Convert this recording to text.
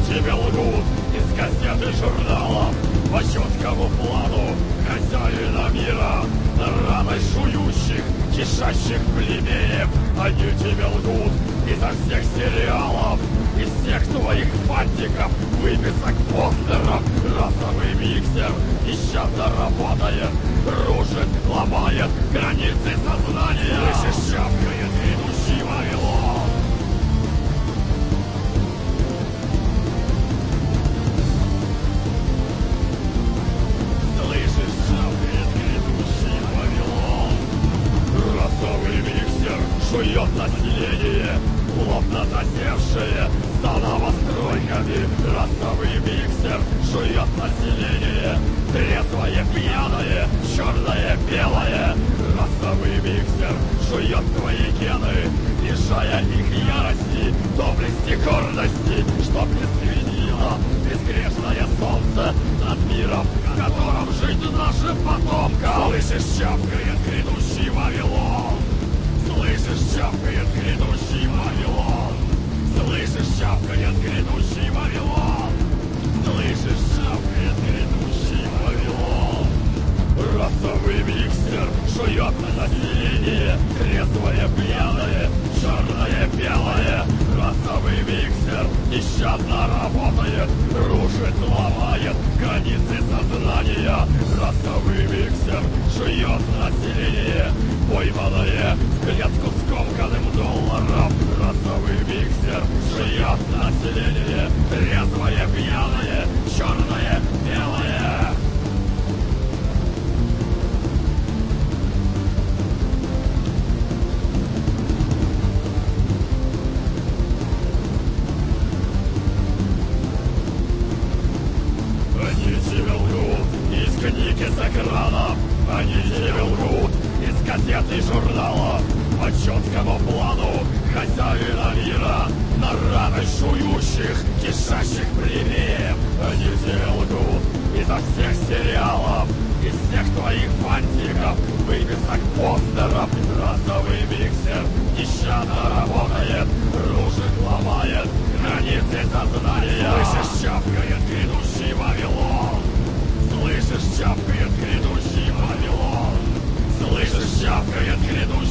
тебе лгут из газет и журналов по четкому плану хозяина мира. Раной жующих, кишащих плебеев они тебе лгут изо всех сериалов, из всех твоих фантиков, выписок, постеров. Расовый миксер нещадно работает, рушит, ломает границы сознания. Слышишь, чавкает грядущий Вавилон. Слышишь, чавкает грядущий Вавилон. Расовый миксер жует население, плотно засевшее за новостройками. Расовый миксер жует население, трезвое, пьяное, черное, белое. Расовый миксер жует твои гены, лишая их ярости, доблести, гордости, чтоб не светило безгрешное солнце над миром, в котором жить нашим потомкам. Слышишь, чавкает грядущий Вавилон. Слышишь, чавкает грядущий Вавилон. Слышишь, чавкает грядущий Вавилон. Слышишь, чавкает грядущий Вавилон. Расовый миксер жует на население, трезвое, пьяное, черное, белое. Расовый миксер нещадно работает, рушит, ломает границы сознания. Расовый миксер жует население, пойманное в клетку скомканным долларом. Расовый миксер жует население, трезвое, пьяное, черное, белое. Они тебе лгут из книг, из экранов. Они тебе лгут из газет и журналов по четкому плану хозяина мира. На раны жующих, кишащих плебеев они тебе лгут изо всех сериалов, из всех твоих фантиков, выписок, постеров. Расовый миксер нещадно работает, рушит, ломает границы сознания. Слышишь, чавкает грядущий Вавилон. Слышишь, чавкает грядущий Вавилон. Слышишь, чавкает грядущий